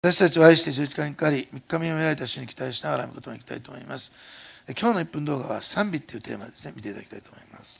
私たちを愛して十字架にかかり、3日目を見られた主に期待しながら見事にいきたいと思います。今日の1分動画は賛美というテーマですね、見ていただきたいと思います。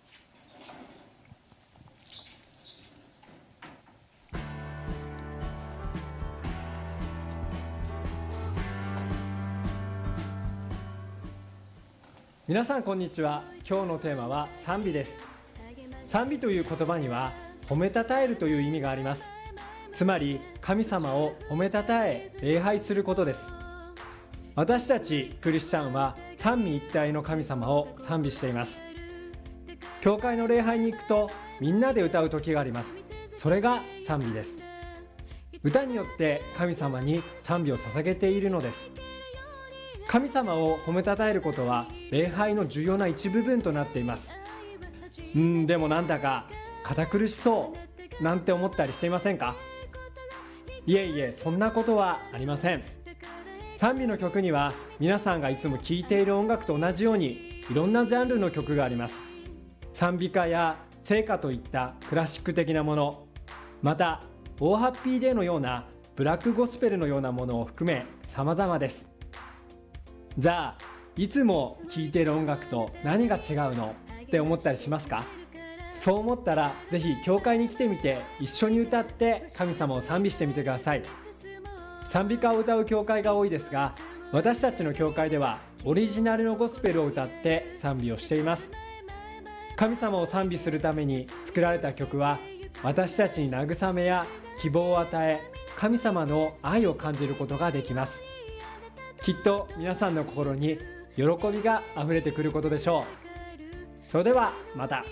皆さんこんにちは。今日のテーマは賛美です。賛美という言葉には褒めたたえるという意味があります。つまり神様を褒めたたえ礼拝することです。私たちクリスチャンは三位一体の神様を賛美しています。教会の礼拝に行くとみんなで歌う時があります。それが賛美です。歌によって神様に賛美を捧げているのです。神様を褒めたたえることは礼拝の重要な一部分となっています。でもなんだか堅苦しそうなんて思ったりしていませんか？いえいえ、そんなことはありません。賛美の曲には皆さんがいつも聴いている音楽と同じようにいろんなジャンルの曲があります。賛美歌や聖歌といったクラシック的なもの、またオーハッピーデーのようなブラックゴスペルのようなものを含め様々です。じゃあいつも聴いている音楽と何が違うのって思ったりしますか？そう思ったらぜひ教会に来てみて一緒に歌って神様を賛美してみてください。賛美歌を歌う教会が多いですが、私たちの教会ではオリジナルのゴスペルを歌って賛美をしています。神様を賛美するために作られた曲は私たちに慰めや希望を与え、神様の愛を感じることができます。きっと皆さんの心に喜びがあふれてくることでしょう。それではまた。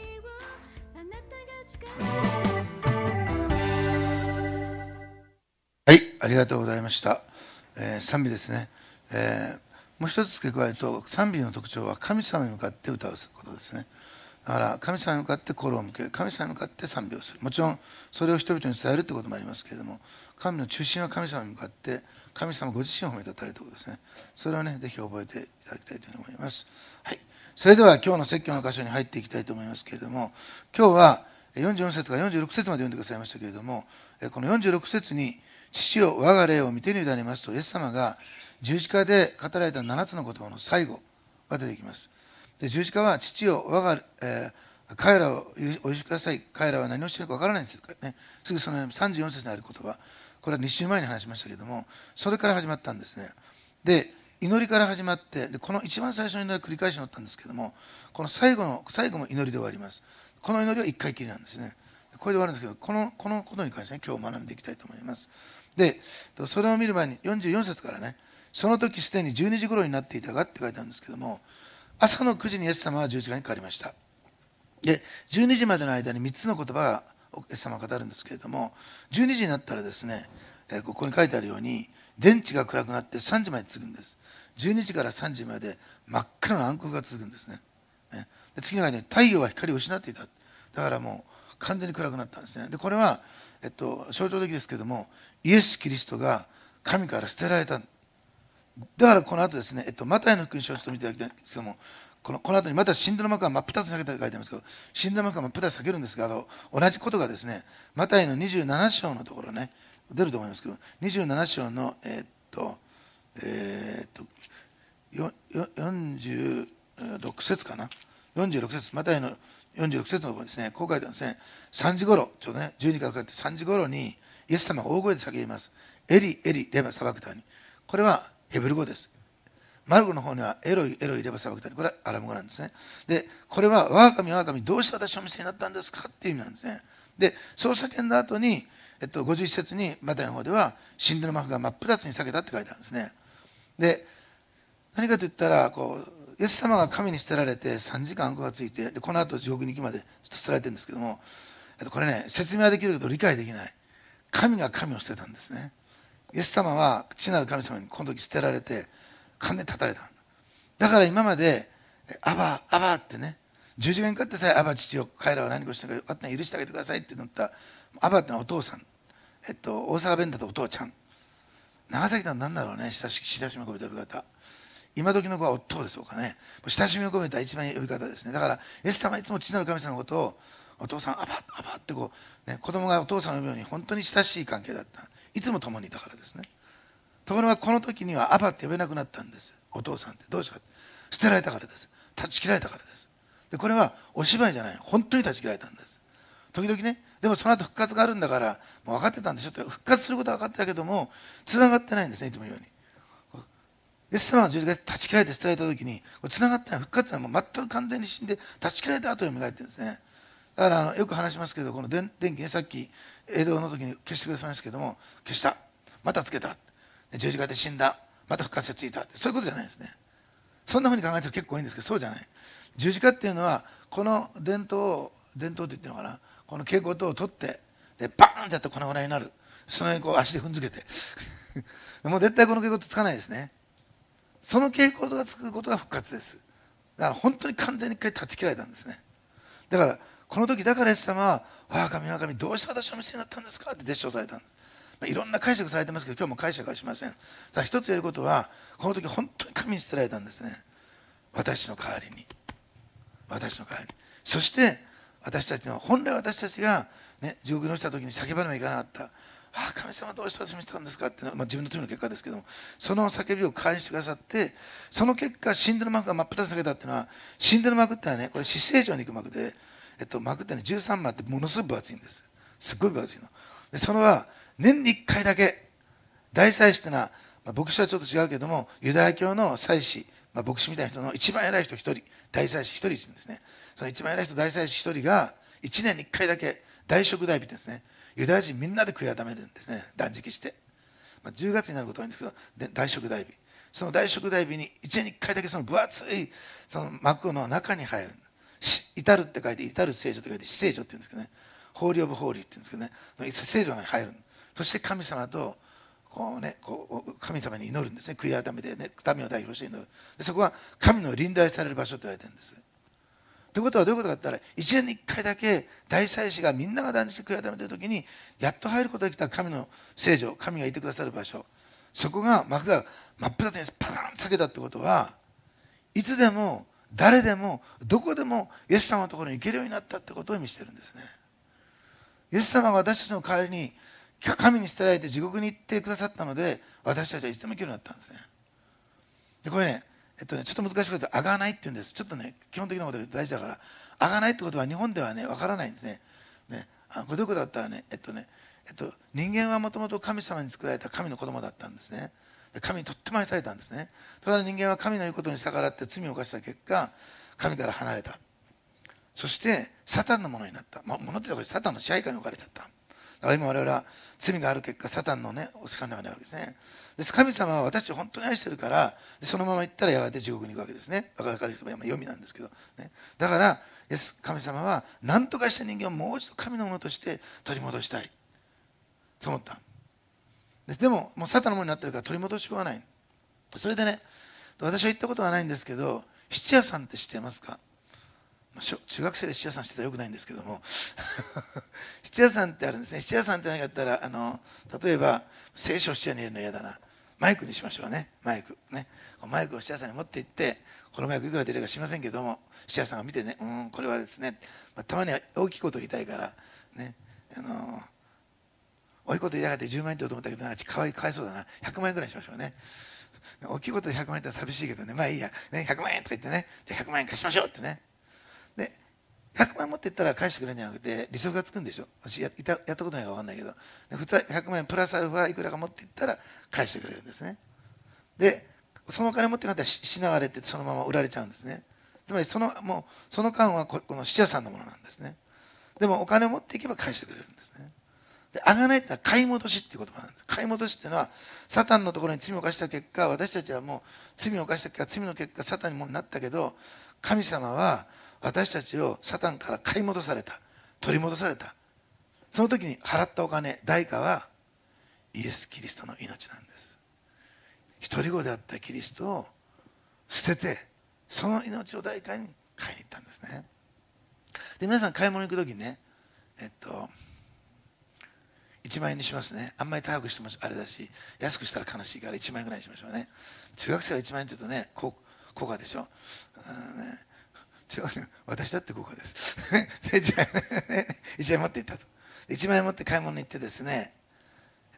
はい、ありがとうございました。賛美ですね。もう一つ付け加えると、賛美の特徴は神様に向かって歌うことですね。だから神様に向かって心を向け、神様に向かって賛美をする。もちろんそれを人々に伝えるということもありますけれども、神の中心は神様に向かって神様ご自身を褒めたたえるということですね。それをね、ぜひ覚えていただきたいというふうに思います。はい、それでは今日の説教の箇所に入っていきたいと思いますけれども、今日は44節から46節まで読んでくださいましたけれども、この46節に父よ我が霊を御手に委ねますとイエス様が十字架で語られた7つの言葉の最後が出てきます。で十字架は父よ我が、彼らをお許しください、彼らは何をしているか分からないんですよ、ね、すぐその34節にある言葉、これは2週前に話しましたけれども、それから始まったんですね。で祈りから始まって、でこの一番最初の祈りを繰り返し祈ったんですけども、この最後も祈りで終わります。この祈りは1回きりなんですね。これで終わるんですけど、このことに関して、ね、今日学んでいきたいと思います。でそれを見る前に44節からね、その時すでに12時頃になっていたがって書いてあるんですけども、朝の9時にイエス様は十字架にかかりました。で12時までの間に3つの言葉がイエス様が語るんですけれども、12時になったらですね、ここに書いてあるように電池が暗くなって3時まで続くんです。12時から3時まで真っ暗な暗黒が続くんですね。で次の間に太陽は光を失っていた。だからもう完全に暗くなったんですね。でこれは、象徴的ですけども、イエス・キリストが神から捨てられた。だからこの後ですね、マタイの福音書をちょっと見ていただきたいんですけども、この後にまた死んだの幕は真っ二つに裂けたと書いてありますけど、死んだの幕は真っ二つに裂けるんですが、同じことがですね、マタイの27章のところね、出ると思いますけど、27章の46節かな、46節、マタイの46節のところですね、こう書いてあるんですね。3時頃、ちょうどね、12からかって3時頃にイエス様が大声で叫びます。エリエリレバサバクタニ。これはヘブル語です。マルコの方にはエロイエロイレバサバクタニ。これはアラム語なんですね。でこれは我が神我が神どうして私をお見せになったんですかっていう意味なんですね。でそう叫んだ後に、51節にマタイの方では死んだの幕が真っ二つに裂けたって書いてあるんですね。で何かといったらイエス様が神に捨てられて3時間暗黒がついて、でこの後地獄に行きまで捨てられてるんですけども、これね、説明はできるけど理解できない。神が神を捨てたんですね。イエス様は父なる神様にこの時捨てられて勘で立たれた。だから今までアバアバってね、十字架にかかってさえアバ父よ彼らは何をしてるか許してあげてくださいって言ったアバってのはお父さん、大阪弁だとお父ちゃん、長崎だと何だろうね、親しみを込めた呼び方、今時の子は夫でしょうかね、親しみを込めた一番呼び方ですね。だからイエス様はいつも父なる神様のことをお父さんアバアバってね、子供がお父さんを呼ぶように本当に親しい関係だった。 いつも共にいたからですね。ところがこの時にはアバって呼べなくなったんです。お父さんってどうしてか、捨てられたからです。断ち切られたからです。でこれはお芝居じゃない、本当に断ち切られたんです。時々ね、でもその後復活があるんだからもう分かってたんでしょって、復活することは分かってたけどもつながってないんですね。いつも言うようにイエス様が十字架で断ち切られて捨てられた時につながってない、復活はもう全く完全に死んで断ち切られた後に蘇ってるんですね。だからよく話しますけど、この電気ね、さっき映像の時に消してくださいましたけども、消した、またつけた、十字架で死んだ、また復活がついた、そういうことじゃないですね。そんなふうに考えても結構いいんですけど、そうじゃない。十字架っていうのはこの伝統って言ってるのかな、この蛍光灯を取ってでバーンってやってこのぐらいになる、その上にこう足で踏んづけてもう絶対この蛍光灯つかないですね。その蛍光灯がつくことが復活です。だから本当に完全に一回断ち切られたんですね。だからこの時だからイエス様は「我が神我が神どうして私の店になったんですか?」って絶唱されたんです。いろんな解釈されてますけど今日も解釈はしません。ただ一つ言えることは、この時本当に神に捨てられたんですね。私の代わりに、私の代わりに。そして私たちの本来私たちが、ね、地獄に落ちた時に叫ばねばいかなかった「ああ神様どうして私にしたんですか?」っていうのは、自分の罪の結果ですけども、その叫びを返してくださって、その結果死んでる幕が真っ二つ裂けたっていうのは、死んでる幕ってのはね、これ死聖城に行く幕で、幕ってね13幕ってものすごい分厚いんです。すっごい分厚いので、それは年に1回だけ大祭司っていうのは、牧師はちょっと違うけどもユダヤ教の祭司、牧師みたいな人の一番偉い人1人、大祭司1人いるんですね。その一番偉い人大祭司1人が1年に1回だけ大食代日ってですね、ユダヤ人みんなで悔い改めるんですね、断食して。10月になることはいいんですけど、大食代日、その大食代日に1年に1回だけその分厚いその幕の中に入る。至るって書いて至る聖女って書いて死聖女って言うんですけどね、ホーリーオブホーリーって言うんですけどね、聖女に入る。そして神様とこう神様に祈るんですね。悔い改めてね、民を代表して祈る。でそこは神の臨在される場所と言われてるんです。ということはどういうことかって言ったら、1年に1回だけ大祭司がみんなが断食して悔い改めている時にやっと入ることができた神の聖女、神がいてくださる場所、そこが幕が真っ二つにパカンと裂けたってことは、いつでも誰でもどこでもイエス様のところに行けるようになったってことを意味してるんですね。イエス様が私たちの代わりに神に捨てられて地獄に行ってくださったので、私たちはいつでも行けるようになったんですね。でこれね、ちょっと難しいことであがないって言うんです。ちょっとね、基本的なことが大事だから、あがないってことは日本ではねわからないんですね。これどういうことだったらね、人間はもともと神様に作られた神の子供だったんですね。で神にとっても愛されたんですね。ただ人間は神の言うことに逆らって罪を犯した結果、神から離れた。そしてサタンのものになった。ものっていうのはサタンの支配下に置かれちゃった。だから今我々は罪がある結果、サタンのね、お力の中にあるわけですね。です神様は私を本当に愛してるから、そのまま行ったらやがて地獄に行くわけですね。分かりやすく言えば読みなんですけど、ね、だから神様は何とかして人間をもう一度神のものとして取り戻したいと思った。でももうサタンのものになってるから取り戻しようがない。それでね、私は行ったことはないんですけど、質屋さんって知ってますか？中学生で質屋さんしてたらよくないんですけども質屋さんってあるんですね。質屋さんって何かって言ったら、例えば聖書を質屋に入れるの嫌だな、マイクにしましょうね。マイクを質屋さんに持って行って、このマイクいくら出るか知りませんけども、質屋さんが見てね、これはですね、たまには大きいことを言いたいからね、大きいこと言いたがって10万円って言おうと思ったけど、かわいそうだな、100万円ぐらいにしましょうね。大きいことで100万円って寂しいけどね、まあいいや、ね、100万円とか言ってね、じゃあ100万円貸しましょうってね。で100万円持っていったら返してくれるんじゃなくて利息がつくんでしょ。私やったことないか分かんないけど、普通は100万円プラスアルファいくらか持っていったら返してくれるんですね。でそのお金持ってなかったら失われてそのまま売られちゃうんですね。つまりその間はこの質屋さんのものなんですね。でもお金を持っていけば返してくれるんですね。であがないってのは買い戻しっていう言葉なんです。買い戻しっていうのはサタンのところに罪を犯した結果、私たちはもう罪を犯した結果、罪の結果サタンにもなったけど、神様は私たちをサタンから買い戻された、取り戻された。その時に払ったお金、代価はイエス・キリストの命なんです。一人子であったキリストを捨てて、その命を代価に買いに行ったんですね。で皆さん買い物に行く時にね、1万円にしますね。あんまり高くしてもあれだし、安くしたら悲しいから1万円ぐらいにしましょうね。中学生は1万円って言うとね、高価でしょ。私だって高価です1万円持っていったと。1万円持って買い物に行ってですね、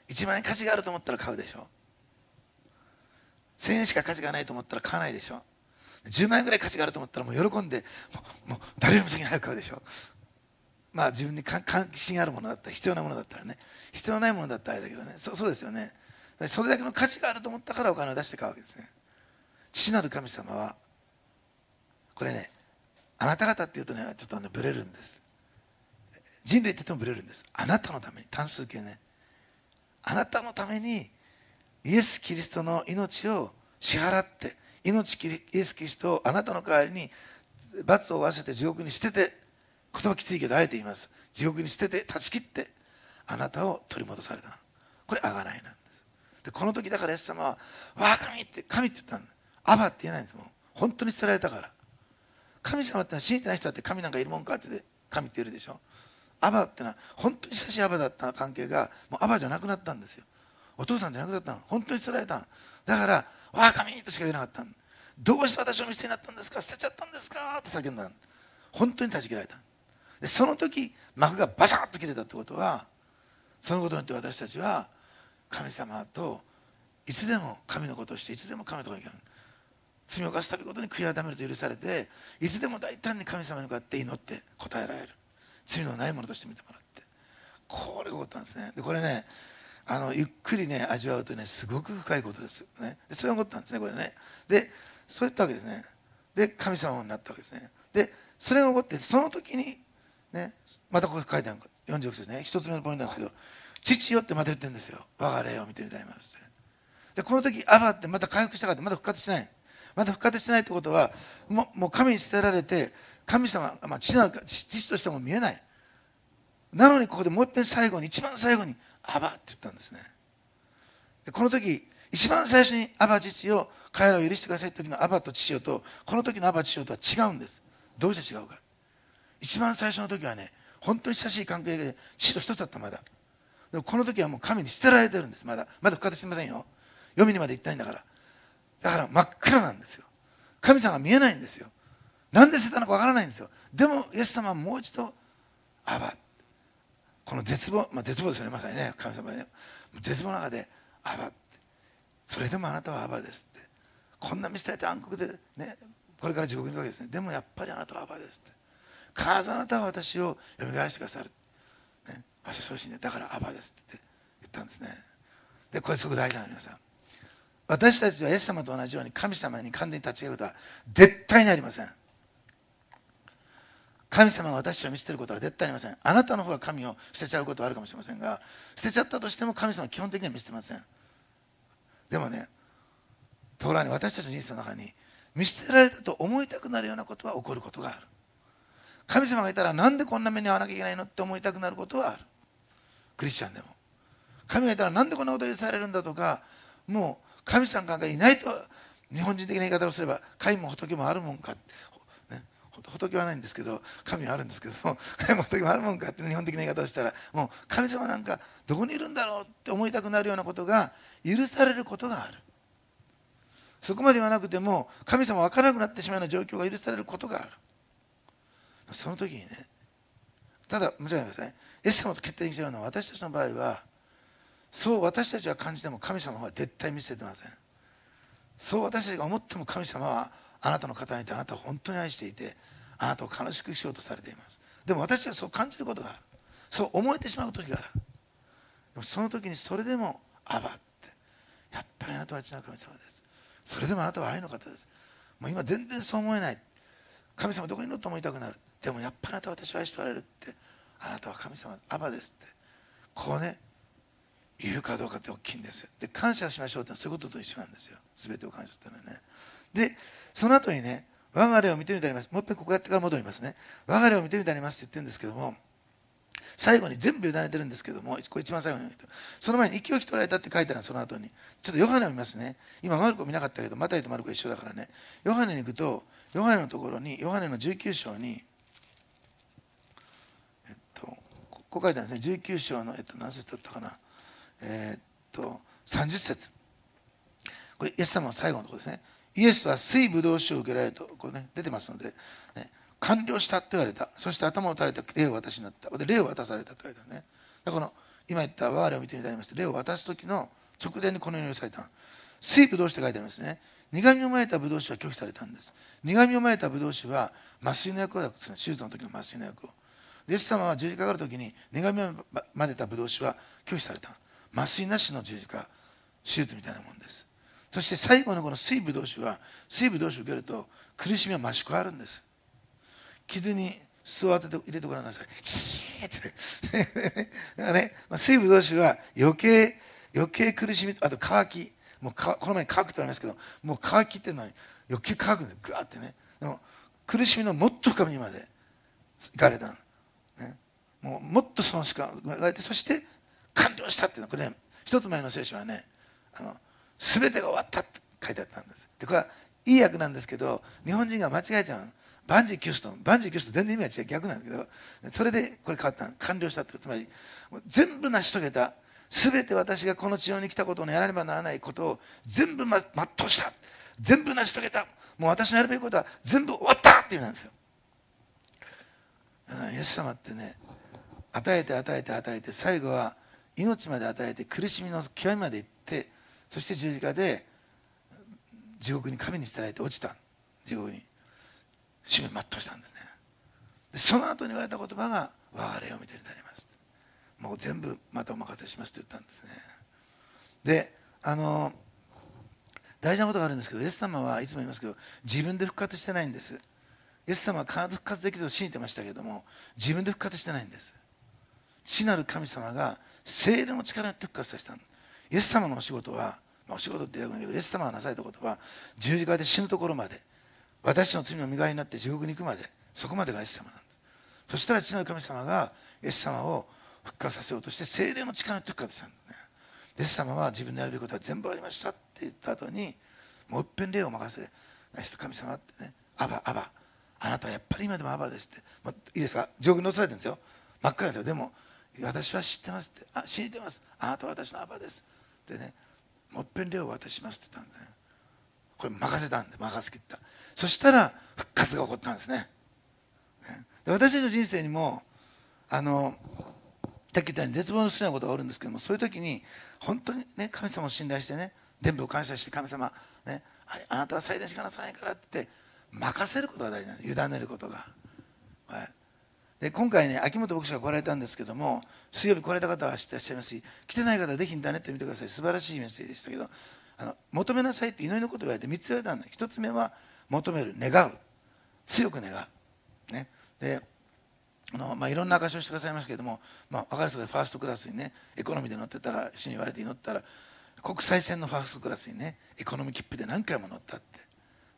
1万円価値があると思ったら買うでしょ。1000円しか価値がないと思ったら買わないでしょ。10万円ぐらい価値があると思ったらもう喜んでもう誰よりも先に早く買うでしょ。まあ自分に関心あるものだったら、必要なものだったらね。必要ないものだったらあれだけどね、そうですよね。それだけの価値があると思ったからお金を出して買うわけですね。父なる神様はこれね、あなた方っていうとねちょっとブレるんです。人類って言ってもブレるんです。あなたのために、単数形ね、あなたのためにイエス・キリストの命を支払って、イエス・キリストをあなたの代わりに罰を負わせて地獄に捨てて、言葉きついけどあえて言います、地獄に捨てて断ち切ってあなたを取り戻された。これ贖いなんです。でこの時だからイエス様は「わあ神」って言ったんだ。アバって言えないんです。もう本当に捨てられたから。神様ってのは信じてない人だって神なんかいるもんかって神って言えるでしょ。アバってのは本当に親しいアバだった関係がもうアバじゃなくなったんですよ。お父さんじゃなくなったの。本当に捨てられたの。だから「わあ神」としか言えなかったの。どうして私を見捨てになったんですか、捨てちゃったんですかって叫んだの。本当に断ち切られた。でその時幕がバシャッと切れたってことは、そのことによって私たちは神様といつでも神のことをして、いつでも神のところに行ける。罪を犯すたびごとに悔い改めると許されて、いつでも大胆に神様に向かって祈って答えられる。罪のないものとして見てもらって、これが起こったんですね。でこれねゆっくりね味わうとねすごく深いことですよね。でそれが起こったんですね、これね。でそういったわけですね。で神様になったわけですね。でそれが起こって、その時にね、またここ書いてある46節ね、一つ目のポイントなんですけど、父よってまた言ってるんですよ。我が霊を見てみたいになります。でこの時アバってまた回復したかって、まだ復活してない。まだ復活してないってことはもう神に捨てられて、神様、父としても見えない。なのにここでもう一遍最後に、一番最後にアバって言ったんですね。でこの時一番最初にアバ父よ彼らを許してくださいって時のアバと父よと、この時のアバ父よとは違うんです。どうして違うか。一番最初の時はね本当に親しい関係で父と一つだった。まだでもこの時はもう神に捨てられてるんです。まだ復活してませんよ。読みにまで行ってないんだから。だから真っ暗なんですよ。神様が見えないんですよ。なんで捨てたのかわからないんですよ。でもイエス様はもう一度アバ、この絶望、絶望ですよね、まさにね、神様はね絶望の中でアバって、それでもあなたはアバですって、こんな見捨てられて暗黒でね、これから地獄に行くわけですね。でもやっぱりあなたはアバですって、必ずあなたは私を蘇らせてくださる、ね、私はそう信じて、だからアバですって言ったんですね。でこれすごく大事なの。皆さん、私たちはイエス様と同じように神様に完全に立ち上げることは絶対にありません。神様が私を見捨てることは絶対ありません。あなたの方が神を捨てちゃうことはあるかもしれませんが、捨てちゃったとしても神様は基本的には見捨てません。でもね、トーラに私たちの人生の中に見捨てられたと思いたくなるようなことは起こることがある。神様がいたらなんでこんな目に遭わなきゃいけないのって思いたくなることはある。クリスチャンでも神がいたらなんでこんなこと許されるんだとか、もう神様がいないと、日本人的な言い方をすれば神も仏もあるもんか、ね、仏はないんですけど神はあるんですけども、神も仏もあるもんかって日本的な言い方をしたら、もう神様なんかどこにいるんだろうって思いたくなるようなことが許されることがある。そこまではなくても神様分からなくなってしまうような状況が許されることがある。その時にね、ただ間違いないですね、イエス様と決定的に違うのは、私たちの場合はそう私たちは感じても神様は絶対見捨ててません。そう私たちが思っても神様はあなたの方にいて、あなたを本当に愛していて、あなたを悲しくしようとされています。でも私たちはそう感じることがある。そう思えてしまう時がある。でもその時にそれでもアバって、やっぱりあなたは父の神様です。それでもあなたは愛の方です。もう今全然そう思えない。神様どこにいるのと思いたくなる。でもやっぱりあなたは私を愛しておられるって、あなたは神様アバですって、こうね言うかどうかって大きいんですよ。で感謝しましょうってそういうことと一緒なんですよ。全てを感謝するのはね。でその後にね、我が霊を見てみたります。もう一回ここやってから戻りますね。我が霊を見てみたりますって言ってるんですけども、最後に全部委ねてるんですけども、これ一番最後にその前に息を引き取られたって書いてある。その後にちょっとヨハネを見ますね。今マルコ見なかったけど、マタイとマルコ一緒だからね、ヨハネに行くと、ヨハネのところに、ヨハネの19章にここ書いてあるんですね。19章の何節だったかな、30節、これイエス様の最後のところですね。イエスは水ぶどう酒を受けられるとこう、ね、出てますので、ね、完了したって言われた。そして頭を垂れた霊を渡しになった。で霊を渡されたと言われたね。だからこの今言った我々を見てみたいと思います。霊を渡す時の直前にこのようにされた。水ブドウ酒って書いてありますね。苦みをまいたブドウ酒は拒否されたんです。苦みをまいたブドウ酒は麻酔の役をですね、手術の時の麻酔の役を。イエス様は十字架がある時に苦みを混ぜたブドウ酒は拒否された。麻酔なしの十字架、手術みたいなもんです。そして最後のこの水ブドウ酒は、水ブドウ酒を受けると苦しみは増し加わるんです。傷に酢を当てて入れてごらんなさい。ヒーってだからね、水ブドウ酒は余計苦しみ、あと乾き、もうこの前に乾くってありますけど、もう乾きっていうのは余計乾くんでグワーってね。でも苦しみのもっと深みにまで行かれた、ね、もっとその時間がれて、そして完了したっていうのは、これね、一つ前の聖書はね、全てが終わったって書いてあったんです。でこれはいい訳なんですけど、日本人が間違えちゃう。万事休すと全然意味は違う、逆なんだけど、それでこれ変わった。完了したって、つまりもう全部成し遂げた。全て私がこの地上に来たことのやらねばならないことを全部全うした。全部成し遂げた。もう私のやるべきことは全部終わったっていう意味なんですよ。イエス様ってね、与えて最後は命まで与えて、苦しみの極みまで行って、そして十字架で地獄に神に捨てられて落ちた。地獄に使命全うしたんですね。でその後に言われた言葉が「我が霊を見てになります」。もう全部またお任せしますと言ったんですね。で大事なことがあるんですけど、イエス様はいつも言いますけど、自分で復活してないんです。イエス様は必ず復活できると信じてましたけれども、自分で復活してないんです。父なる神様が聖霊の力によって復活させたんです。イエス様のお仕事は、お仕事って言うけど、イエス様がなされたことは十字架で死ぬところまで、私の罪の身代わりになって地獄に行くまで、そこまでがイエス様なんです。そしたら父なる神様がイエス様を復活させようとして聖霊の力によって復活したんですね。イエス様は自分のやるべきことは全部終わりましたって言った後に、もう一遍霊を任せ、神様ってね、アバあなたはやっぱり今でもアバですって、いいですか、上空に乗せられてるんですよ。真っ赤ですよ。でも私は知ってますって、信じてます、あなたは私のアバですってね、もう一遍霊を渡しますって言ったんで、ね、これ任せたんで、任せきった。そしたら復活が起こったんですね。で私たちの人生にもさっき言ったように絶望の好きなことがあるんですけども、そういう時に本当にね、神様を信頼してね、全部を感謝して、神様ね、あなたは最善しかなさないからって言って任せることが大事なんです。委ねることが、はい、で今回ね、秋元牧師が来られたんですけども、水曜日来られた方は知ってらっしゃいますし、来てない方はぜひインターネットで見てください。素晴らしいメッセージでしたけど、求めなさいって祈りのことを言われて3つ言われたんだ。1つ目は求める、願う、強く願う、ね、でいろんな証しをしてくださいましたけれども、分かる人でファーストクラスにね、エコノミーで乗ってたら、主に言われて祈ったら、国際線のファーストクラスにね、エコノミー切符で何回も乗ったって、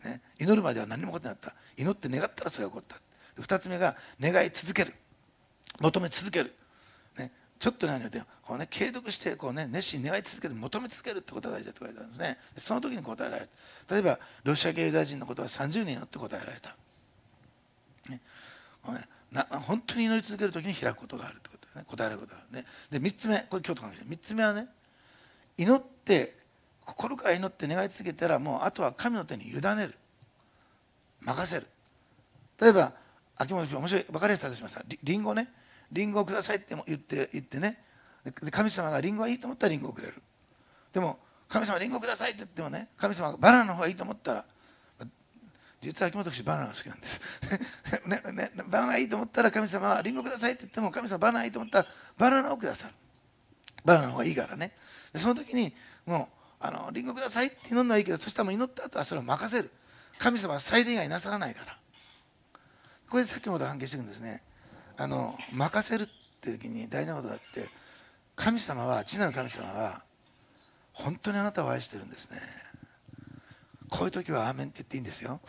ね、祈るまでは何も起こってなかった。祈って願ったらそれが起こった。2つ目が願い続ける、求め続ける、ね、ちょっと何よりこう、ね、継続してこう、ね、熱心に願い続ける、求め続けるってことが大事だと言われたんですね。その時に答えられた。例えばロシア系ユダヤ人のことは30人によって答えられた、ね、本当に祈り続ける時に開くことがあるってことですね。答えられることがあるね。で3つ目、これ今日と関係ない。3つ目はね、祈って心から祈って願い続けたら、もうあとは神の手に委ねる、任せる。例えば秋元面白い分かりやすくしました。リンゴね、リンゴをくださいって言ってね、で神様がリンゴがいいと思ったらリンゴをくれる。でも神様リンゴくださいって言ってもね、神様がバナナの方がいいと思ったら、実は秋元氏バナナが好きなんですバナナがいいと思ったら神様はリンゴくださいって言っても、神様バナナがいいと思ったらバナナをくださる。バナナの方がいいからね。でその時にもうリンゴくださいって祈るのはいいけど、そしたらもう祈った後はそれを任せる。神様は最低以外なさらないから。これで先ほど関係していくんですね。任せるっていう時に大事なことがあって、神様は、父なる神様は本当にあなたを愛してるんですね。こういう時はアーメンって言っていいんですよ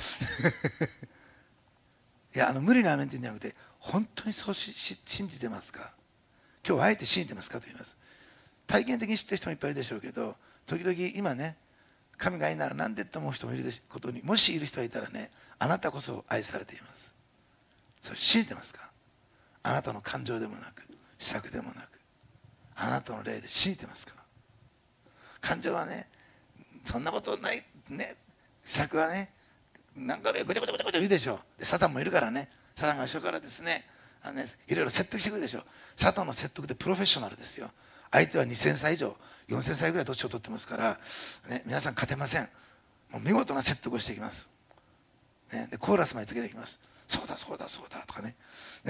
いや無理なアーメンって言うんじゃなくて、本当にそう信じてますか、今日はあえて信じてますかと言います。体験的に知ってる人もいっぱいいるでしょうけど、時々今ね、神がいいならなんでって思う人もいることに、もしいる人がいたらね、あなたこそ愛されています。それ信じてますか。あなたの感情でもなく、施策でもなく、あなたの霊で信じてますか。感情はね、そんなことないね、施策はね、なんかね、ごちゃごちゃごちゃごちゃ言うでしょ。でサタンもいるからね、サタンが後ろからですね、いろいろ説得してくるでしょ。サタンの説得ってプロフェッショナルですよ。 相手は2000歳以上4000歳ぐらい年を取ってますから、ね、皆さん勝てません。もう見事な説得をしていきます、ね、でコーラスまでつけていきます。そうだそうだそうだとかね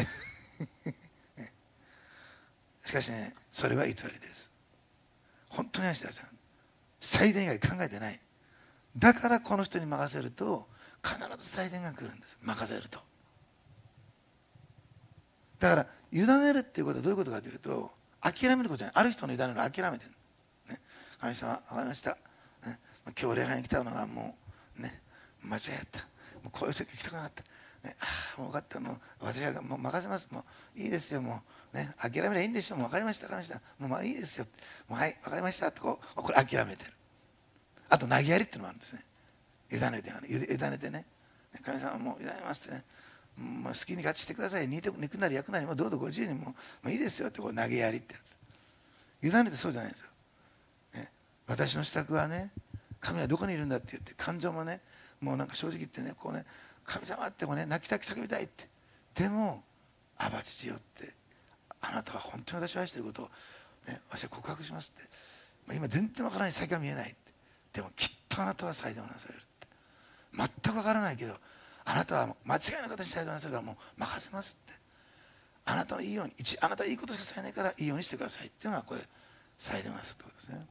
しかしね、それは偽りです。本当に愛してらっしゃる。祭殿以外考えてない。だからこの人に任せると必ず祭殿が来るんです。任せると。だから委ねるっていうことはどういうことかというと、諦めることじゃない。ある人の委ねるのは諦めてる、ね、神様分かりました、ね、今日礼拝に来たのはもうね間違えた、もうこういう席来たくなかった、ね、もう分かった、もう私がもう任せます、もういいですよ、もうね諦めればいいんでしょう、もう分かりました分かりました、もうまあいいですよ、もうはい分かりましたってこれ諦めてる。あと投げやりっていうのもあるんですね。委ねてね、神様もう委ねますってね、もう好きに勝ちしてください、肉なり焼くなりもうどうぞご自由にもういいですよってこう投げやりってやつ。委ねてそうじゃないんですよ、ね、私の支度はね、神はどこにいるんだって言って、感情もねもうなんか正直言ってね、こうね神様ってこうね泣きたく叫びたいって、でもアバ父よって、あなたは本当に私を愛していることを、ね、私は告白しますって、今全然わからない、先が見えないって、でもきっとあなたは祭壇をなされるって、全くわからないけどあなたは間違いな形で祭壇をなさるからもう任せますって、あなたのいいように、あなたはいいことしかされないからいいようにしてくださいっていうのがこれ祭壇をなさるってことですね。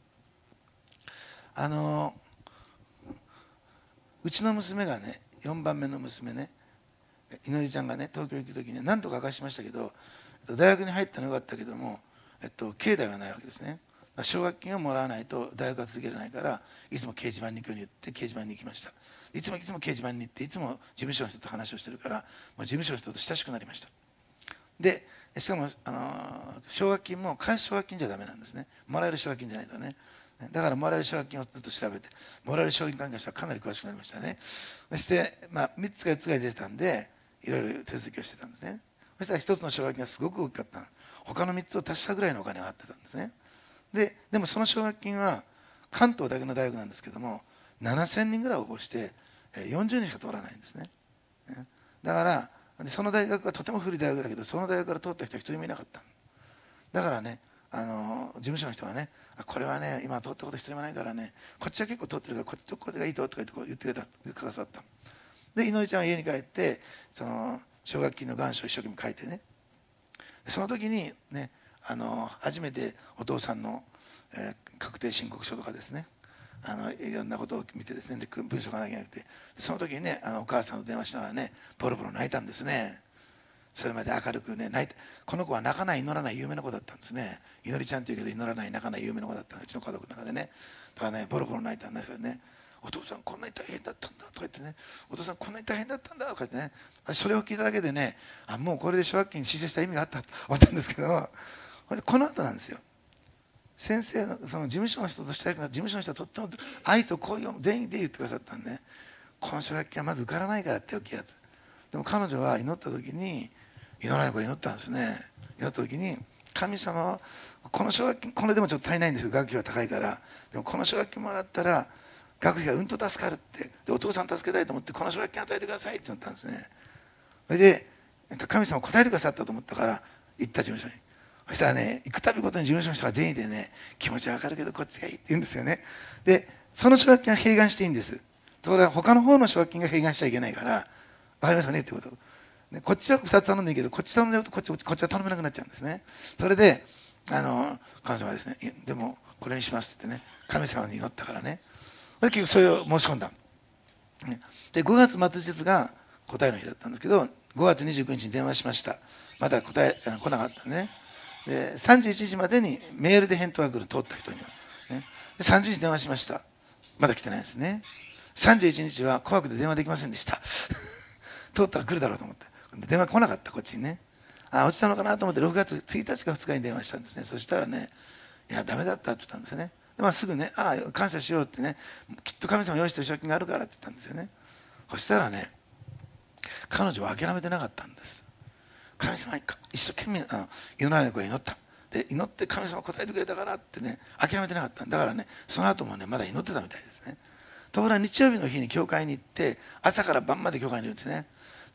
うちの娘がね、4番目の娘ね、いのりちゃんがね東京行く時に何度か明かしましたけど、大学に入ったのがよかったけども、境内がないわけですね。奨学金をもらわないと大学は続けられないから、いつも掲示板に行くように言って掲示板に行きました。いつも掲示板に行って、いつも事務所の人と話をしてるから、もう事務所の人と親しくなりました。でしかも奨学金も返す奨学金じゃダメなんですね。もらえる奨学金じゃないとね。だからもらえる奨学金をずっと調べて、もらえる奨学金に関してはかなり詳しくなりましたね。そして、3つか4つぐらい出てたんで、いろいろ手続きをしてたんですね。そしたら1つの奨学金がすごく大きかった。他の3つを足したぐらいのお金があってたんですね。でもその奨学金は関東だけの大学なんですけども、7000人ぐらい応募して40人しか通らないんですね。だからその大学はとても古い大学だけど、その大学から通った人は一人もいなかった。だからね、事務所の人はね、これはね今通ったこと一人もないからね、こっちは結構通ってるからこっちとこれがいいととか言ってくださった。でいのりちゃんは家に帰ってその奨学金の願書を一生懸命書いてね、その時にね初めてお父さんの、確定申告書とかですね、いろんなことを見てですね、で文章がなきゃいけなくて、その時にねお母さんと電話しながらねポロポロ泣いたんですね。それまで明るくね泣いて、この子は泣かない祈らない有名な子だったんですね。いのりちゃんっていうけど祈らない泣かない有名な子だったうちの家族の中でね。だからねポロポロ泣いたんだけどね、お父さんこんなに大変だったんだとか言ってね、お父さんこんなに大変だったんだとか言ってね、それを聞いただけでね、もうこれで奨学金申請した意味があったと思ったんですけど、この後なんですよ。先生のその事務所の人としたい事務所の人はとっても愛と恋を全員で言ってくださったんで、この奨学金はまず受からないからって大きいやつ。でも彼女は祈った時に、祈らない子が祈ったんですね。祈った時に神様はこの奨学金、これでもちょっと足りないんですよ、学費は高いから。でもこの奨学金もらったら学費がうんと助かるって、でお父さん助けたいと思ってこの奨学金与えてくださいって言ったんですね。それで神様答えてくださったと思ったから行った事務所に。そしたらね、行くたびごとに事務所の人が善意でね、気持ちは分かるけどこっちがいいって言うんですよね。でその奨学金は併願していいんです。ところが他の方の奨学金が併願しちゃいけないから、分かりますかねってこと。でこっちは2つ頼んでいいけど、こっち頼んでるとこっちは頼めなくなっちゃうんですね。それで彼女はですね、でもこれにしますってね、神様に祈ったからね。結局それを申し込んだ。で5月末日が答えの日だったんですけど、5月29日に電話しました。まだ答え来なかったね。で31日までにメールで返答が来る、通った人には、ね、で30日電話しました。まだ来てないですね。31日は怖くて電話できませんでした通ったら来るだろうと思って電話来なかった。こっちにね、落ちたのかなと思って6月1日か2日に電話したんですね。そしたらね、いやダメだったって言ったんですよね。ですぐね、感謝しようってね、きっと神様用意してる賞金があるからって言ったんですよね。そしたらね、彼女は諦めてなかったんです。神様に一生懸命祈らない子が祈った。で祈って神様答えてくれたからってね、諦めてなかった。だからね、その後もねまだ祈ってたみたいですね。ところが日曜日の日に教会に行って、朝から晩まで教会にいるんですね。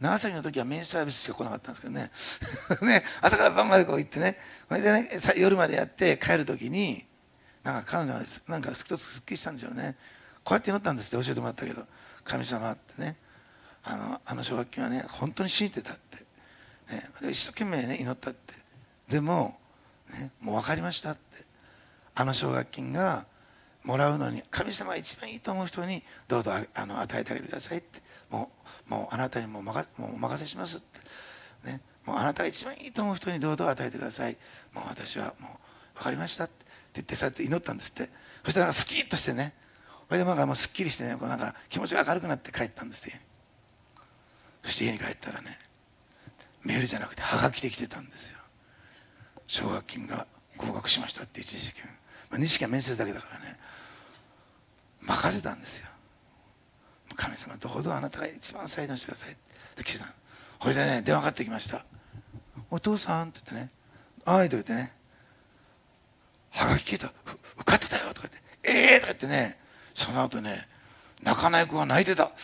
長崎の時はメインサービスしか来なかったんですけどねね、朝から晩までこう行ってね、それでね夜までやって帰る時になんか彼女はなんかすっきりしたんでしょうね。こうやって祈ったんですって教えてもらったけど、神様ってね、あの奨学金はね本当に信じてたって、ね、一生懸命ね祈ったって、でも、ね、もう分かりましたって、あの奨学金がもらうのに神様が一番いいと思う人にどうぞ与えてあげてくださいって、もうあなたにもうお任せしますって、ね、もうあなたが一番いいと思う人にどうぞ与えてください、もう私はもう分かりましたって言って、そうやって祈ったんですって。そしたらスキッとしてね、それでなんかもうすっきりしてね、こうなんか気持ちが明るくなって帰ったんですよ。そして家に帰ったらね、メールじゃなくてハガキで来てたんですよ。奨学金が合格しましたって一時試験、2試験面接だけだからね、任せたんですよ。神様どうぞあなたが一番最善してくださいって来てた。それでね電話かかってきました。お父さんって言ってね、あいと言ってね、はがき聞いた、受かってたよとか言って、とか言ってね、その後ね泣かない子が泣いてた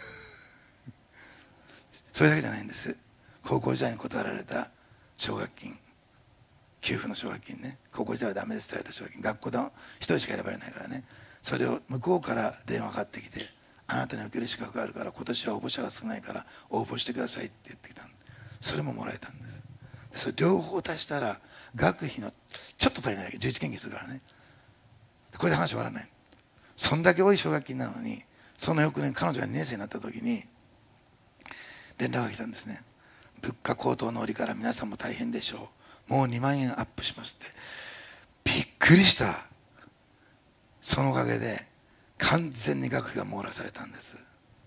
それだけじゃないんです。高校時代に断られた奨学金、給付の奨学金ね、高校時代はダメですと言われた奨学金、学校で1人しか選ばれないからね、それを向こうから電話かかってきて、あなたに受ける資格があるから今年は応募者が少ないから応募してくださいって言ってきた。それももらえたんです。それ両方足したら学費のちょっと足りないだけ11献金するからね、これで話終わらない。そんだけ多い奨学金なのに、その翌年彼女が2年生になった時に連絡が来たんですね。物価高騰の折から皆さんも大変でしょう、もう2万円アップしますって。びっくりした。そのおかげで完全に学費が網羅されたんです。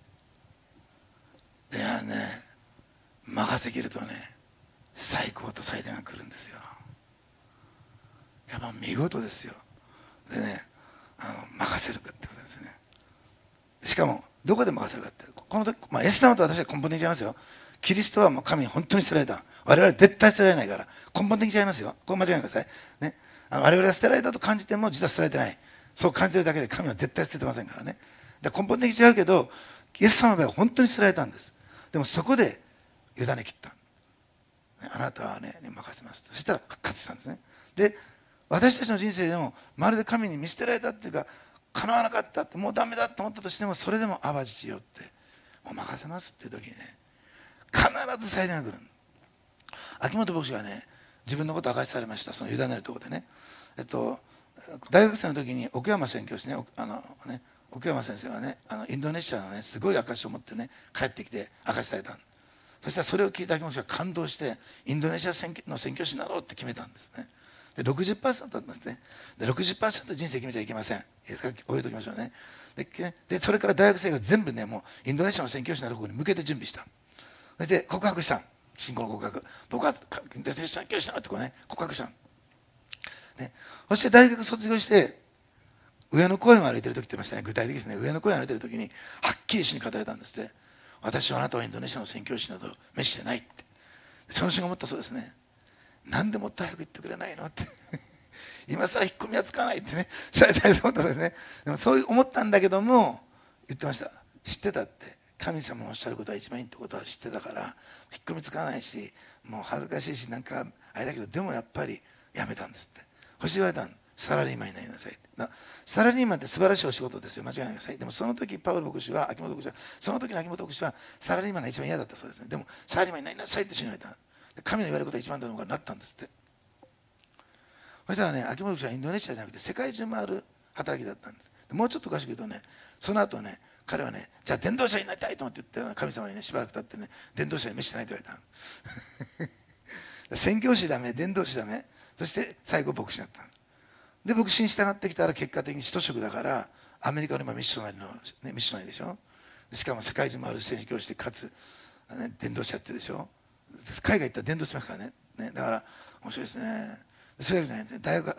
でね、任せきるとね最高と最大が来るんですよ。やっぱ見事ですよ。でね、任せるかってことですね。しかもどこで任せるかって、この時、イエス様と私は根本的に違いますよ。キリストはもう神に本当に捨てられた、我々絶対捨てられないから根本的に違いますよ。これ間違えないでくださいね。我々が捨てられたと感じても実は捨てられてない、そう感じてるだけで神は絶対捨ててませんからね。で根本的に違うけど、イエス様の場合は本当に捨てられたんです。でもそこで委ね切った。あなたはねに任せますと。そしたら復活したんですね。で私たちの人生でもまるで神に見捨てられたっていうか、叶わなかったって、もうダメだと思ったとしても、それでも淡路父よってもう任せますっていう時にね、必ず祭壇が来る。秋元牧師がね自分のことを明かしされました。その委ねるところでね、大学生の時に奥山宣教師ね、奥山先生がねインドネシアのねすごい証を持ってね帰ってきて明かしされた。そしたらそれを聞いた秋元牧師が感動してインドネシアの宣教師になろうって決めたんですね。で 60% だったんですね。で 60% 人生決めちゃいけません。覚えておきましょうね。でそれから大学生が全部ねもうインドネシアの宣教師になる方に向けて準備した。そして告白した。信仰の告白。僕はインドネシア宣教師になるってこうね告白した。ね、そして大学卒業して上野公園を歩いてる時って言いましたね。具体的ですね。上野公園を歩いてる時にはっきり主に語られたんですって。私はあなたはインドネシアの宣教師など召してないって。その瞬間思ったそうですね。なんでもっと早く言ってくれないのって今更引っ込みはつかないってね、最初思ったんですね。でもそう思ったんだけども言ってました。知ってたって、神様のおっしゃることは一番いいってことは知ってたから、引っ込みつかないしもう恥ずかしいしなんかあれだけど、でもやっぱりやめたんですって。そして言われたの、サラリーマンになりなさいって。サラリーマンって素晴らしいお仕事ですよ、間違いないでください。でもその時パウル牧師は秋元牧師はその時の秋元牧師はサラリーマンが一番嫌だったそうですね。でもサラリーマンになりなさいって主に言われた。神の言われることが一番だと思うからなったんですって。そしたらね、秋元牧師はインドネシアじゃなくて世界中回る働きだったんです。もうちょっと詳しく言うとね、その後ね彼はね、じゃあ伝道者になりたいと思って言ったら神様にねしばらく経ってね、伝道者に召してないと言われた宣教師ダメ、伝道師ダメ、そして最後牧師になった。で牧師に従ってきたら結果的に使徒職だからアメリカの今ミッショナリの、ね、ミッショナリでしょ。しかも世界中回る宣教師でかつ、ね、伝道者やってるでしょ。海外行ったら伝道しますからね。だから面白いですね。それだけじゃないんですね。大学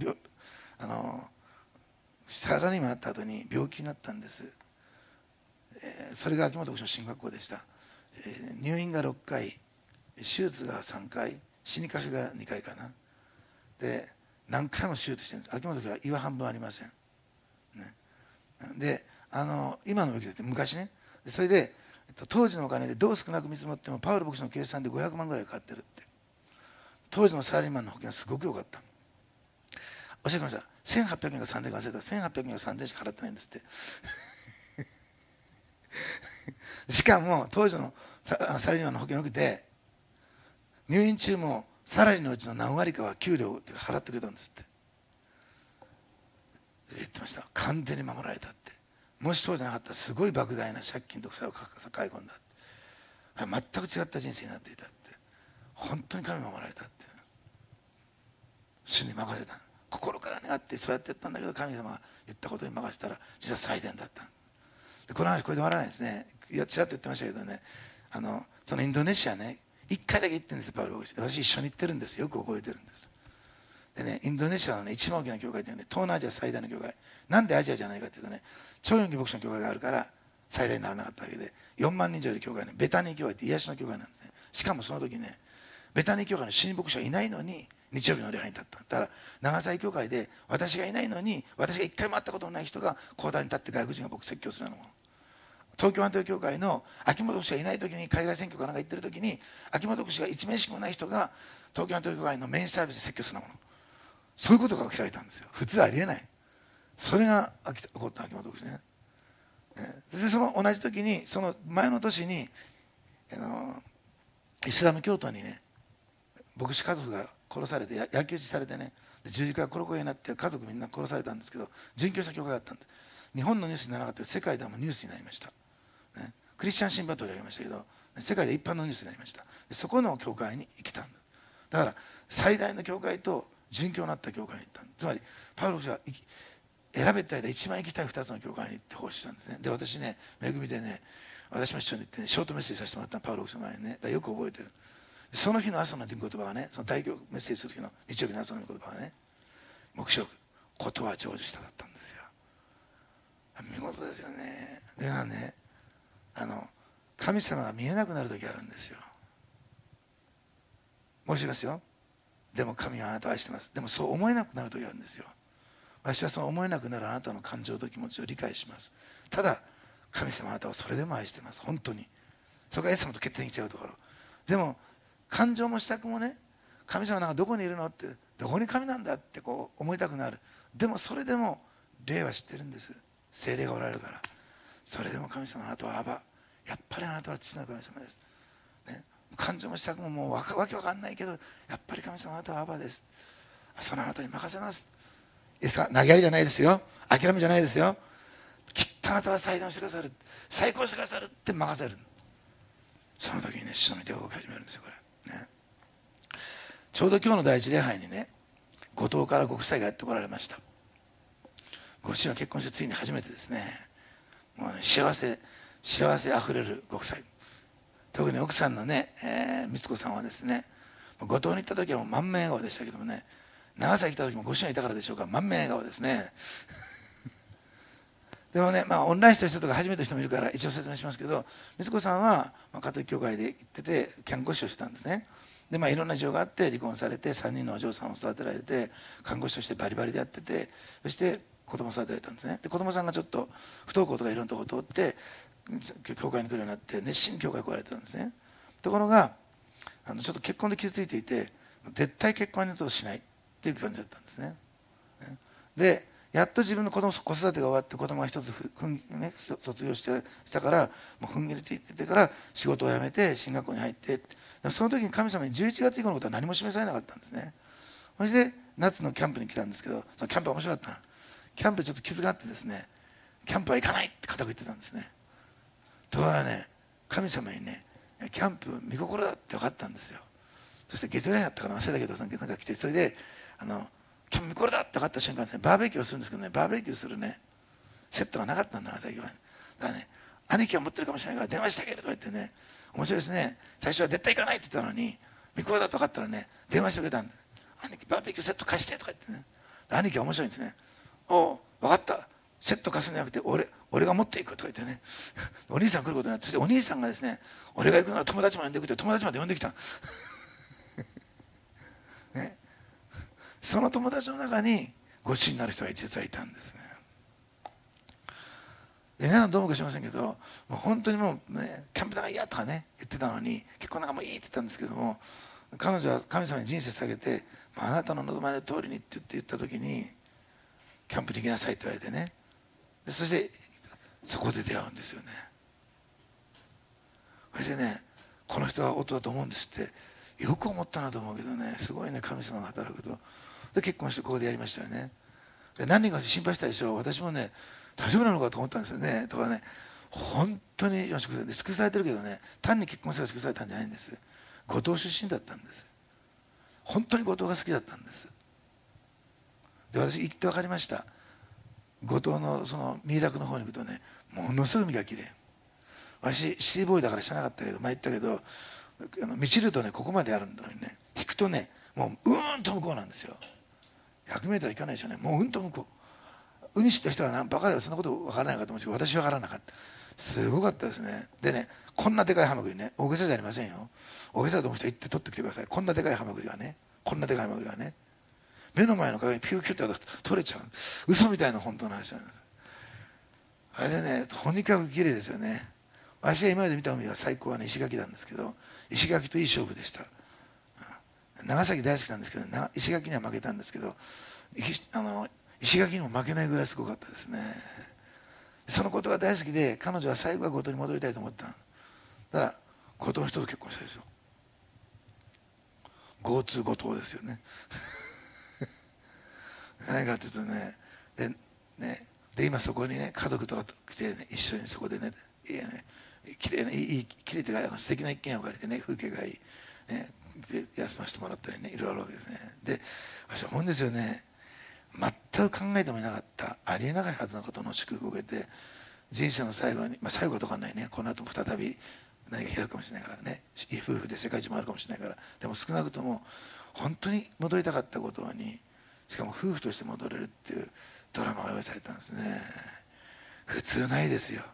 サラリーマンになった後に病気になったんです。それが秋元牧師の進学校でした。入院が6回、手術が3回、死にかけが2回かな。で何回も手術してるんです。秋元牧師は胃は半分ありません、ね、で今の病気だって昔ね、それで当時のお金でどう少なく見積もってもパウロ牧師の計算で500万ぐらいかかってるって。当時のサラリーマンの保険はすごく良かった。教えてください。1800円か3000円か忘れた。1800円か3000円しか払ってないんですってしかも当時のサラリーマンの保険を受けて、入院中もサラリーのうちの何割かは給料で払ってくれたんですって言ってました。完全に守られたって。もしそうじゃなかったらすごい莫大な借金と負債を抱え込んだって、全く違った人生になっていたって。本当に神守られたって、主に任せた。心から願ってそうやってやったんだけど、神様が言ったことに任せたら実は祭殿だった。でこの話これで終わらないですね。いやちらっと言ってましたけどね、そのインドネシアね、1回だけ行ってるんですよ、パウロ牧師。私一緒に行ってるんですよ。よく覚えてるんです。でね、インドネシアの、ね、一番大きな教会というのは、ね、東南アジア最大の教会。なんでアジアじゃないかというとね、超四義牧師の教会があるから最大にならなかったわけで、4万人以上いる教会ね、ベタニー教会って癒しの教会なんですね。しかもその時ね、ベタニー教会の新牧師はいないのに日曜日の礼拝に立った。だから長崎教会で私がいないのに、私が一回も会ったことのない人が講談に立って外国人が僕説教するようなもの。東京アントニオ教会の秋元牧師がいない時に、海外選挙かなんか行ってる時に、秋元牧師が一名しかもない人が東京アントニオ教会のメインサービスで説教するようなもの。そういうことが開いたんですよ。普通ありえない。それが起こった秋元牧師ね。でその同じ時に、その前の年にイスラム教徒にね、牧師家族が殺されて、焼き討ちされてね、十字架がコロコロになって家族みんな殺されたんですけど、殉教した教会があったんで、日本のニュースにならなかったけど世界ではもうニュースになりました、ね、クリスチャン新聞は取り上げましたけど、世界で一般のニュースになりました。でそこの教会に来たんだ。だから最大の教会と殉教になった教会に行ったんだ。つまりパウロ牧師が選べた間一番行きたい2つの教会に行って奉仕したんですね。で私ね、恵みでね、私も一緒に行ってね、ショートメッセージさせてもらったの、パウロ牧師の前にね。だからよく覚えてる。その日の朝の言葉がね、その大教メッセージする時の日曜日の朝の言葉がね、黙示録、ことは成就しただったんですよ。見事ですよね。だからね、神様が見えなくなる時があるんですよ。申し上げますよ。でも神はあなたを愛してます。でもそう思えなくなる時があるんですよ。私はその思えなくなるあなたの感情と気持ちを理解します。ただ神様あなたはそれでも愛してます。本当に。それがイエス様と決定に違うところ。でも感情もしたくもね、神様なんかどこにいるのって、どこに神なんだってこう思いたくなる。でもそれでも霊は知ってるんです。聖霊がおられるから。それでも神様あなたはアバ、やっぱりあなたは父なる神様です、ね、感情もしたくももうわけわかんないけど、やっぱり神様あなたはアバです。そのあなたに任せます。いいですか。投げやりじゃないですよ。諦めじゃないですよ。きっとあなたは再断してくださる、再興してくださるって任せる。その時にね、主の御手が動き始めるんですよ、これ、ね。ちょうど今日の第一礼拝にね、五島からご夫妻がやってこられました。ご主人は結婚してついに初めてですね。もうね、幸せあふれるご夫妻。特に奥さんのね、美津子さんはですね、五島に行った時はもう満面笑顔でしたけどもね、長崎来た時もご主人がいたからでしょうか、満面笑顔ですねでもね、オンラインした人とか初めての人もいるから一応説明しますけど、美津子さんは家庭教会で行ってて看護師をしてたんですね。でいろんな事情があって離婚されて、3人のお嬢さんを育てられて、看護師としてバリバリでやってて、そして子供を育てられたんですね。で子供さんがちょっと不登校とかいろんなところを通って教会に来るようになって、熱心に教会に来られてたんですね。ところがちょっと結婚で傷ついていて、絶対結婚は二度としないっていう感じだったんですね。でやっと自分の子育てが終わって、子供が一つ卒業したからもう踏ん切りついてから仕事を辞めて進学校に入って、その時に神様に11月以降のことは何も示されなかったんですね。そして夏のキャンプに来たんですけど、そのキャンプは面白かった。キャンプちょっと傷があってですね、キャンプは行かないって固く言ってたんですね。ところがね、神様にね、キャンプ見心だって分かったんですよ。そして月曜日だったかな、忘れたけど、なんか来て、それでキャンプ見心だって分かった瞬間ですね、バーベキューをするんですけどね、バーベキューするねセットがなかったんだ、長崎は。だからね、兄貴は持ってるかもしれないから電話してあげるとか言ってね、面白いですね。最初は絶対行かないって言ったのに、見心だと分かったらね、電話してくれたんで、兄貴バーベキューセット貸してとか言ってね。兄貴は面白いんですね。おう分かった、セット貸すんじゃなくて俺が持っていくとか言ってねお兄さん来ることになって、そしてお兄さんがですね、俺が行くなら友達も呼んでくって友達まで呼んできたね、その友達の中にご主人になる人が実はいたんですね。 皆さんどうもかしませんけど、もう本当にもうね、キャンプなんか嫌とかね言ってたのに、結婚なんかもういいって言ったんですけども、彼女は神様に人生下げて、あなたの望まれる通りにって言った時に、キャンプに行きなさいって言われてね、でそしてそこで出会うんですよね。それでね、この人は夫だと思うんですって、よく思ったなと思うけどね、すごいね、神様が働くと。で結婚してここでやりましたよね。で何人か心配したでしょ。私もね、大丈夫なのかと思ったんですよね。とかね、本当に祝福されてるけどね、単に結婚したら祝福されたんじゃないんです。五島出身だったんです。本当に五島が好きだったんです。で私行って分かりました。五島のその三宅の方に行くとね、ものすごい海がきれい。私シティボーイだから知らなかったけど、前言ったけど、満ちるとね、ここまであるのにね、引くとね、もううんと向こうなんですよ。100メートル行かないでしょうね。もううんと向こう。海知った人はバカだよ、そんなこと分からないかと思うんですけど、私は分からなかった。すごかったですね。でね、こんなでかいハマグリね、大げさじゃありませんよ。大げさだと思う人は行って取ってきてください。こんなでかいハマグリはね、こんなでかいハマグリはね、目の前の影にピューピューって取れちゃう。嘘みたいな本当の話なんです。あれでね、とにかく綺麗ですよね。私が今まで見た海は最高はね、石垣なんですけど、石垣といい勝負でした。長崎大好きなんですけど、石垣には負けたんですけど、石垣にも負けないぐらいすごかったですね。そのことが大好きで、彼女は最後は五島に戻りたいと思ったの。だから五島の人と結婚したでしょ。GoTo五島ですよね。何かというとね、で今そこにね、家族とかと来てね、一緒にそこでね、きれいというか素敵な一軒家を借りてね、風景がいい、ね、で休ませてもらったりね、いろいろあるわけですね。で私は思うんですよね、全く考えてもいなかった、ありえないはずのことの祝福を受けて、人生の最後に、最後はとかないね、この後も再び何か開くかもしれないからね、いい夫婦で世界一もあるかもしれないから、でも少なくとも本当に戻りたかったことに、しかも夫婦として戻れるっていうドラマが用意されたんですね。普通ないですよ。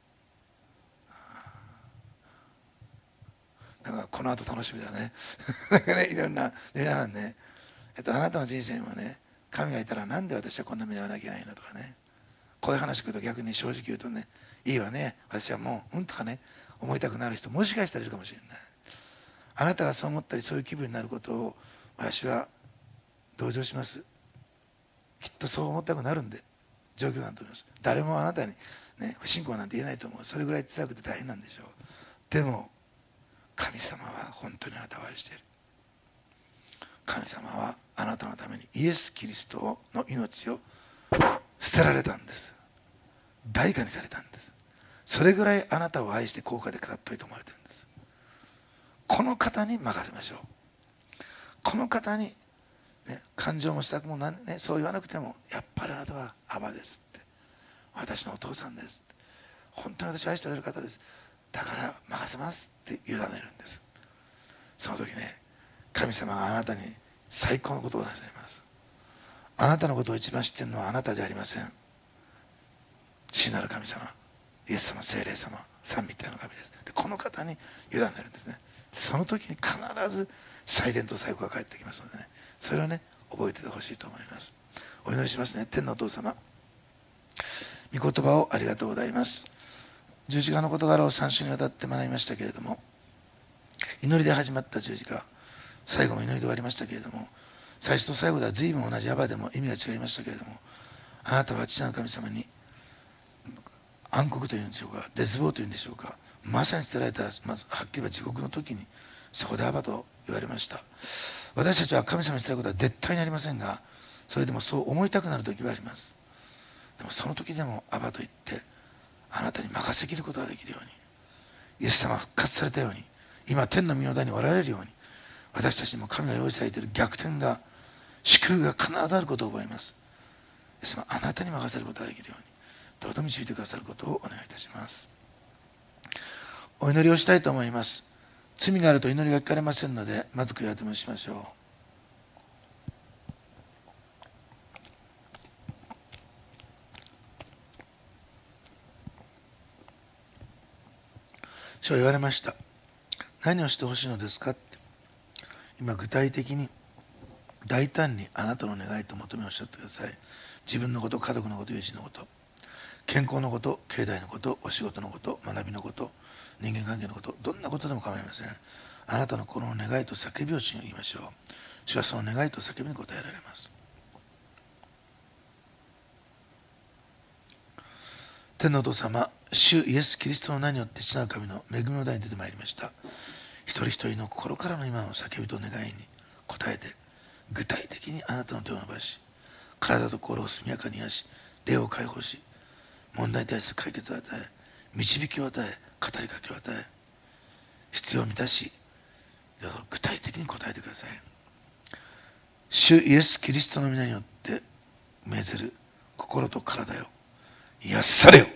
だからこの後楽しみだね。なんかね、いろんな皆さんね、あなたの人生にもね、神がいたらなんで私はこんな目に遭わなきゃいけないのとかね、こういう話聞くと逆に正直言うとね、いいわね、私はもうとかね思いたくなる人もしかしたらいるかもしれない。あなたがそう思ったりそういう気分になることを私は同情します。きっとそう思ったくなるんで状況なんだと思います。誰もあなたに、ね、不信仰なんて言えないと思う。それぐらい辛くて大変なんでしょう。でも神様は本当にあなたを愛している。神様はあなたのためにイエス・キリストの命を捨てられたんです。代価にされたんです。それぐらいあなたを愛して高価で語っといて思われているんです。この方に任せましょう。この方に、ね、感情もしたくもそう言わなくても、やっぱりあなたはアバですって、私のお父さんですって、本当に私を愛しておられる方です、だから任せますって委ねるんです。その時ね、神様があなたに最高のことをなさいます。あなたのことを一番知っているのはあなたじゃありません。父なる神様、イエス様、聖霊様、三位一体の神です。でこの方に委ねるんですね。その時に必ず祭典と最後が返ってきますのでね、それをね覚えててほしいと思います。お祈りしますね。天のお父様、御言葉をありがとうございます。十字架の事柄を3週にわたって学びましたけれども、祈りで始まった十字架、最後も祈りで終わりましたけれども、最初と最後では随分同じアバでも意味が違いましたけれども、あなたは父なる神様に暗黒というんでしょうか、絶望というんでしょうか、まさに捨てられた、まずはっきり言えば地獄の時にそこでアバと言われました。私たちは神様に捨てられることは絶対にありませんが、それでもそう思いたくなる時はあります。でもその時でもアバと言ってあなたに任せきることができるように、イエス様が復活されたように、今天の御業におられるように、私たちにも神が用意されている逆転が、祝福が必ずあることを覚えます。イエス様、あなたに任せることができるようにどうぞ導いてくださることをお願いいたします。お祈りをしたいと思います。罪があると祈りが聞かれませんので、まず悔い改めをしましょう。主は言われました。何をしてほしいのですかって。今具体的に大胆にあなたの願いと求めをおっしゃってください。自分のこと、家族のこと、友人のこと、 健康のこと、経済のこと、お仕事のこと、学びのこと、人間関係のこと、どんなことでも構いません。あなたのこの願いと叫びを主に言いましょう。主はその願いと叫びに応えられます。天のお父様、主イエス・キリストの名によって父なる神の恵みの台に出てまいりました。一人一人の心からの今の叫びと願いに応えて、具体的にあなたの手を伸ばし、体と心を速やかに癒し、霊を解放し、問題に対する解決を与え、導きを与え、語りかけを与え、必要を満たし、具体的に答えてください。主イエス・キリストの皆によって命ずる心と体よ、癒されよ。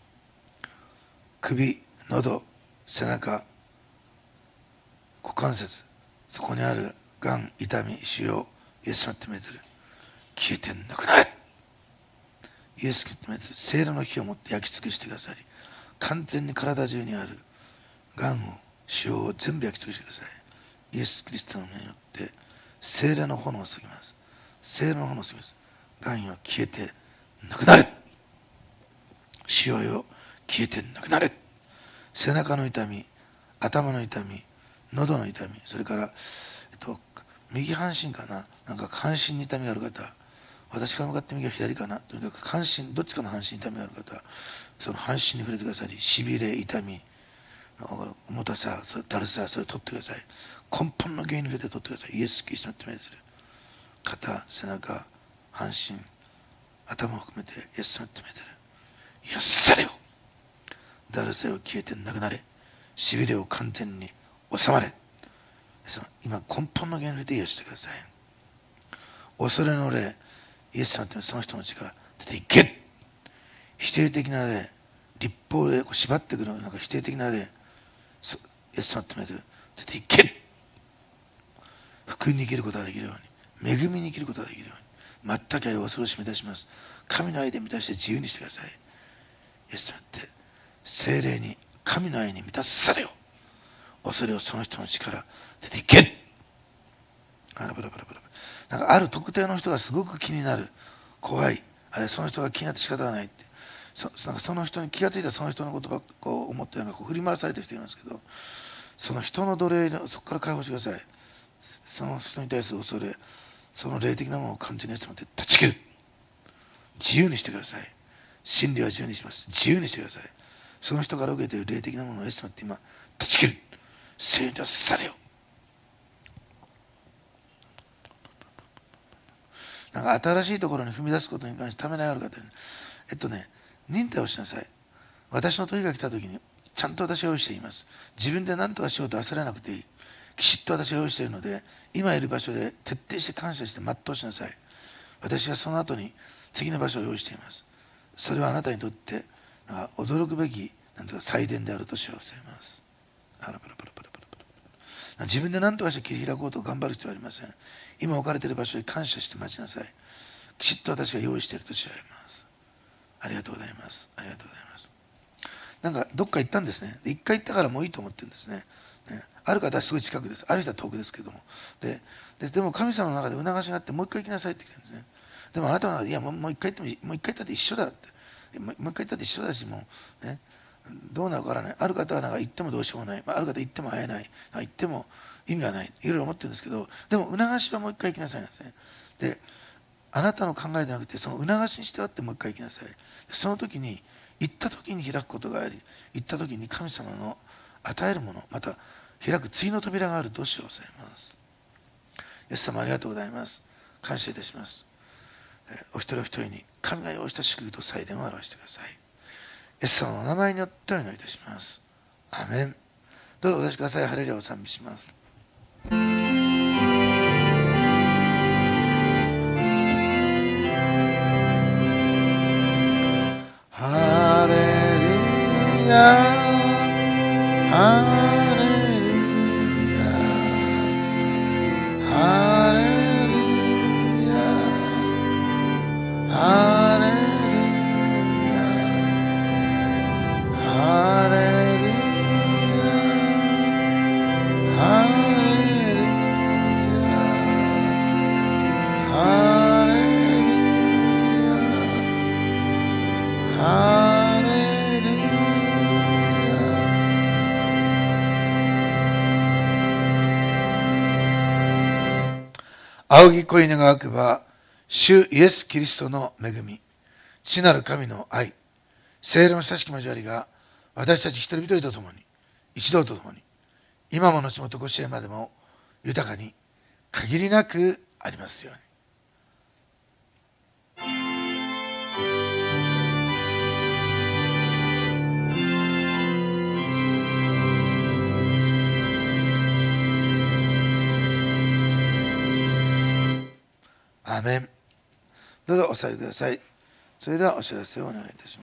首、喉、背中、股関節、そこにあるがん、痛み、腫瘍、イエス様って命ずる、消えてなくなれ。イエス・キリストの命ずる聖霊の火を持って焼き尽くしてくださり、完全に体中にあるがんを、腫瘍を全部焼き尽くしてください。イエス・キリストの名によって聖霊の炎を注ぎます。聖霊の炎を注ぎます。がんよ消えてなくなれ。腫瘍よ消えてなくなれ。背中の痛み、頭の痛み、喉の痛み、それから、右半身かな、なんか半身に痛みがある方、私から向かって右は左かな、とにかく半身、どっちかの半身に痛みがある方、その半身に触れてくださり、しびれ、痛み、重たさ、だるさ、それを取ってください。根本の原因に触れて取ってください。イエス・キリストによって命ずる。肩、背中、半身、頭を含めてイエス・によって命ずる。癒されよ。だるさを消えてなくなれ。しびれを完全に収まれ。今根本の原因に触れて癒してください。恐れの霊、イエス様ってその人の力出ていけ。否定的な霊、立法で縛ってくるなんか否定的な霊、イエス様って出ていけ。福音に生きることができるように、恵みに生きることができるように、全く愛を恐ろしめ出します。神の愛で満たして自由にしてください。イエス様って聖霊に神の愛に満たされよ。恐れをその人の力出ていけ。なんかある特定の人がすごく気になる、怖い、あれその人が気になって仕方がないって、なんかその人に気がついたその人のことばっか思ってなんか振り回されてる人いますけど、その人の奴隷のそこから解放してください。その人に対する恐れ、その霊的なものを完全にイエス様で断ち切る。自由にしてください。真理は自由にします。自由にしてください。その人から受けている霊的なものをイエス様って今断ち切る。聖霊に出されよ。なんか新しいところに踏み出すことに関してためらいある方に忍耐をしなさい。私の時が来た時にちゃんと私が用意しています。自分で何とかしようと焦らなくていい。きちっと私が用意しているので、今いる場所で徹底して感謝して全うしなさい。私がその後に次の場所を用意しています。それはあなたにとって驚くべき祭殿であると主はおっしゃいます。自分で何とかして切り開こうと頑張る必要はありません。今置かれている場所に感謝して待ちなさい。きちっと私が用意していると主は言われます。ありがとうございます。ありがとうございます。なんかどっか行ったんですね。一回行ったからもういいと思ってるんですね。ある方はすごい近くです。ある人は遠くですけども。でも神様の中で促しがあってもう一回行きなさいって言ってるんですね。でもあなたの中でいやもう一回行ってももう一回行ったって一緒だって。もう一回行ったって一緒だしもうね。どうなるかわからない。ある方はなんか行ってもどうしようもない。ある方行っても会えない。行っても意味がない。いろいろ思ってるんですけど、でも促しはもう一回行きなさいなんですね。で、あなたの考えでなくてその促しにしてあってもう一回行きなさい。その時に行った時に開くことがあり、行った時に神様の与えるもの、また開く次の扉があると主をさえます。イエス様ありがとうございます。感謝いたします。お一人お一人に神が用意した祝福と祭典を表してください。イエス様のお名前によってお祈りいたします。アーメン。どうぞお出しください。ハレルヤを賛美します。ハレルヤ、ハレルヤ、ハレルヤ、ハレルヤ、ハレルヤ、ハレルヤ。 仰ぎ恋願わくば、主イエス・キリストの恵み、父なる神の愛、聖霊の親しき交わりが、私たち一人一人と共に、一同と共に、今も後もとご支援までも豊かに限りなくありますように。アーメン。どうぞお座りください。それではお知らせをお願いいたします。